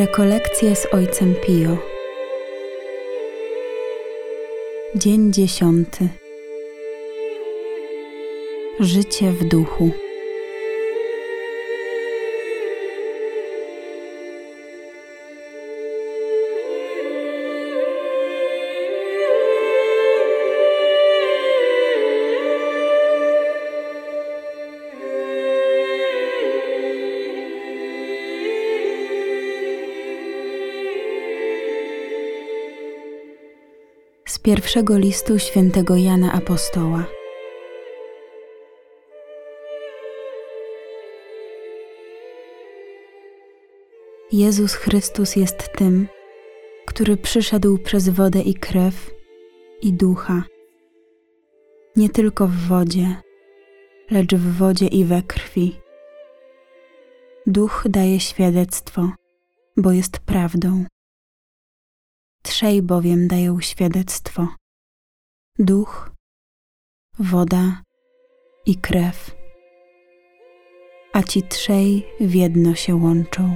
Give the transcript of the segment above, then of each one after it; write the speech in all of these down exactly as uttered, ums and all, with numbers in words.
Rekolekcje z ojcem Pio. Dzień dziesiąty. Życie w duchu. Z pierwszego listu świętego Jana Apostoła. Jezus Chrystus jest tym, który przyszedł przez wodę i krew i ducha, nie tylko w wodzie, lecz w wodzie i we krwi. Duch daje świadectwo, bo jest prawdą. Trzej bowiem dają świadectwo: duch, woda i krew, a ci trzej w jedno się łączą.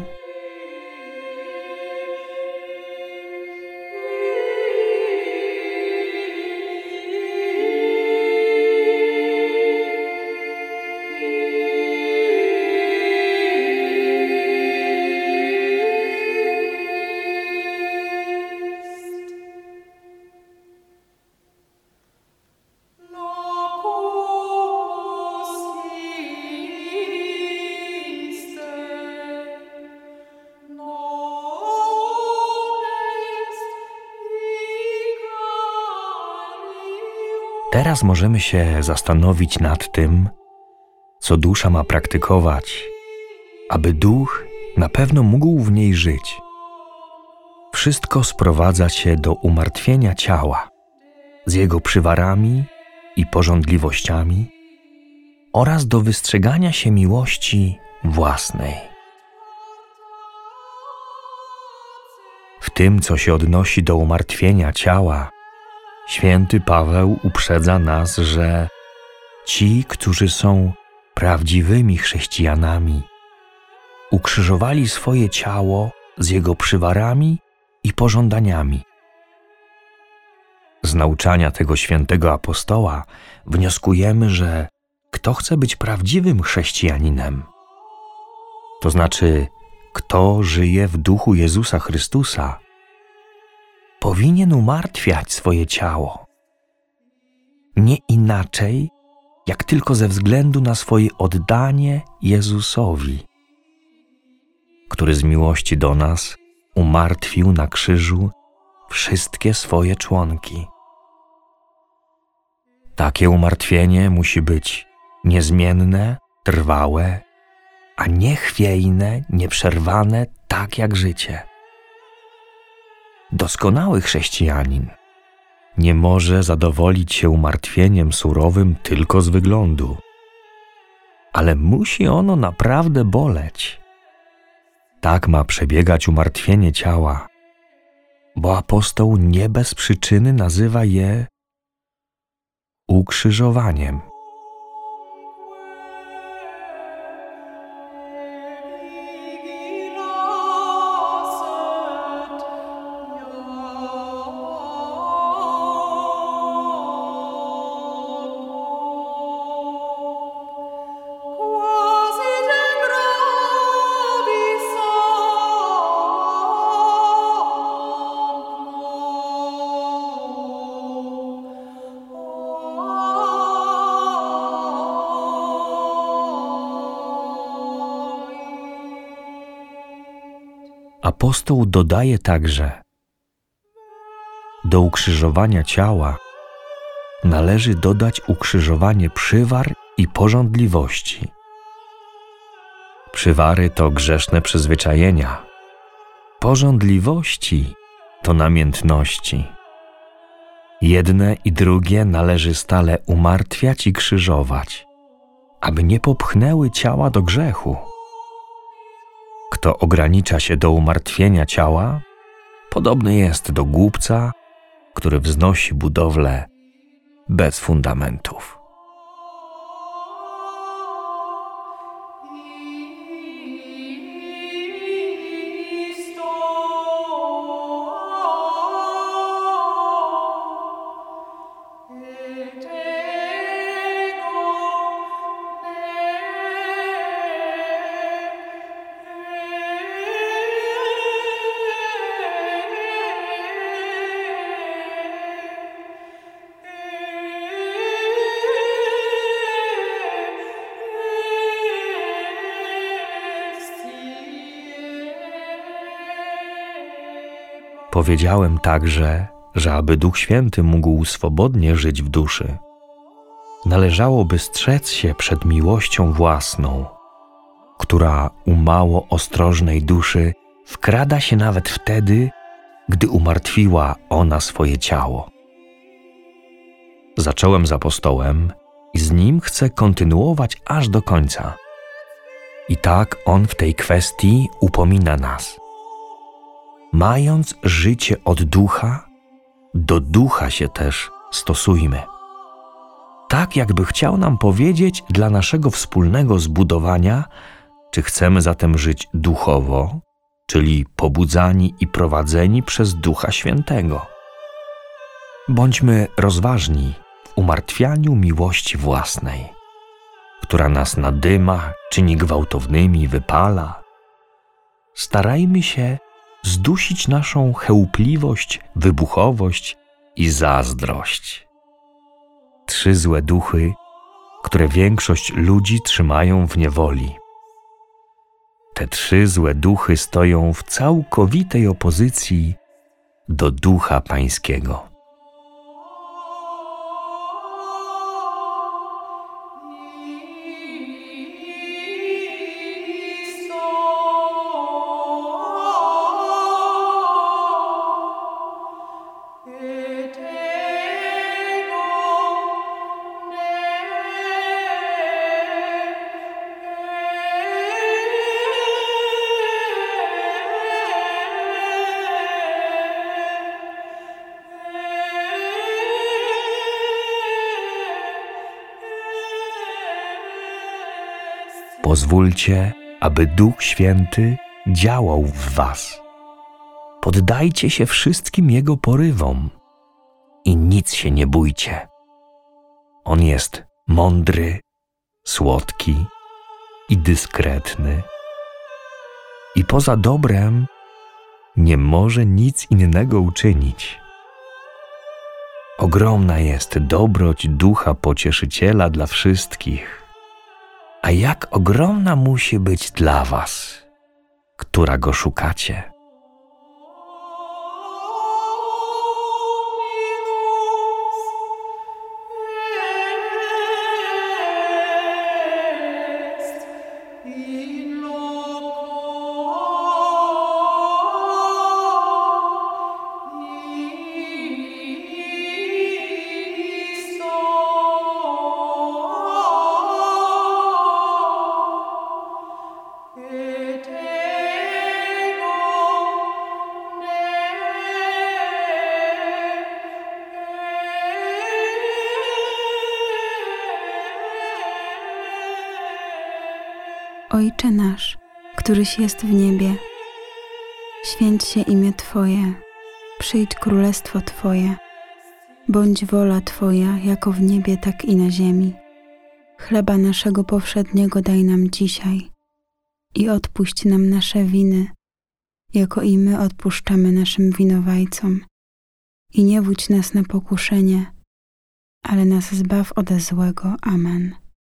Teraz możemy się zastanowić nad tym, co dusza ma praktykować, aby duch na pewno mógł w niej żyć. Wszystko sprowadza się do umartwienia ciała z jego przywarami i pożądliwościami oraz do wystrzegania się miłości własnej. W tym, co się odnosi do umartwienia ciała, święty Paweł uprzedza nas, że ci, którzy są prawdziwymi chrześcijanami, ukrzyżowali swoje ciało z jego przywarami i pożądaniami. Z nauczania tego świętego apostoła wnioskujemy, że kto chce być prawdziwym chrześcijaninem, to znaczy kto żyje w duchu Jezusa Chrystusa, powinien umartwiać swoje ciało. Nie inaczej, jak tylko ze względu na swoje oddanie Jezusowi, który z miłości do nas umartwił na krzyżu wszystkie swoje członki. Takie umartwienie musi być niezmienne, trwałe, a nie chwiejne, nieprzerwane, tak jak życie. Doskonały chrześcijanin nie może zadowolić się umartwieniem surowym tylko z wyglądu, ale musi ono naprawdę boleć. Tak ma przebiegać umartwienie ciała, bo apostoł nie bez przyczyny nazywa je ukrzyżowaniem. Apostoł dodaje także: do ukrzyżowania ciała należy dodać ukrzyżowanie przywar i pożądliwości. Przywary to grzeszne przyzwyczajenia, pożądliwości to namiętności. Jedne i drugie należy stale umartwiać i krzyżować, aby nie popchnęły ciała do grzechu. Kto ogranicza się do umartwienia ciała, podobny jest do głupca, który wznosi budowlę bez fundamentów. Christus Powiedziałem także, że aby Duch Święty mógł swobodnie żyć w duszy, należałoby strzec się przed miłością własną, która u mało ostrożnej duszy wkrada się nawet wtedy, gdy umartwiła ona swoje ciało. Zacząłem z apostołem i z nim chcę kontynuować aż do końca. I tak on w tej kwestii upomina nas. Mając życie od ducha, do ducha się też stosujmy. Tak jakby chciał nam powiedzieć dla naszego wspólnego zbudowania, czy chcemy zatem żyć duchowo, czyli pobudzani i prowadzeni przez Ducha Świętego. Bądźmy rozważni w umartwianiu miłości własnej, która nas nadyma, czyni gwałtownymi, wypala. Starajmy się zdusić naszą chełpliwość, wybuchowość i zazdrość. Trzy złe duchy, które większość ludzi trzymają w niewoli. Te trzy złe duchy stoją w całkowitej opozycji do Ducha Pańskiego. Pozwólcie, aby Duch Święty działał w was. Poddajcie się wszystkim Jego porywom i nic się nie bójcie. On jest mądry, słodki i dyskretny. I poza dobrem nie może nic innego uczynić. Ogromna jest dobroć Ducha Pocieszyciela dla wszystkich. A jak ogromna musi być dla was, która go szukacie. Ojcze nasz, któryś jest w niebie, święć się imię Twoje, przyjdź królestwo Twoje, bądź wola Twoja jako w niebie, tak i na ziemi. Chleba naszego powszedniego daj nam dzisiaj i odpuść nam nasze winy, jako i my odpuszczamy naszym winowajcom. I nie wódź nas na pokuszenie, ale nas zbaw ode złego. Amen.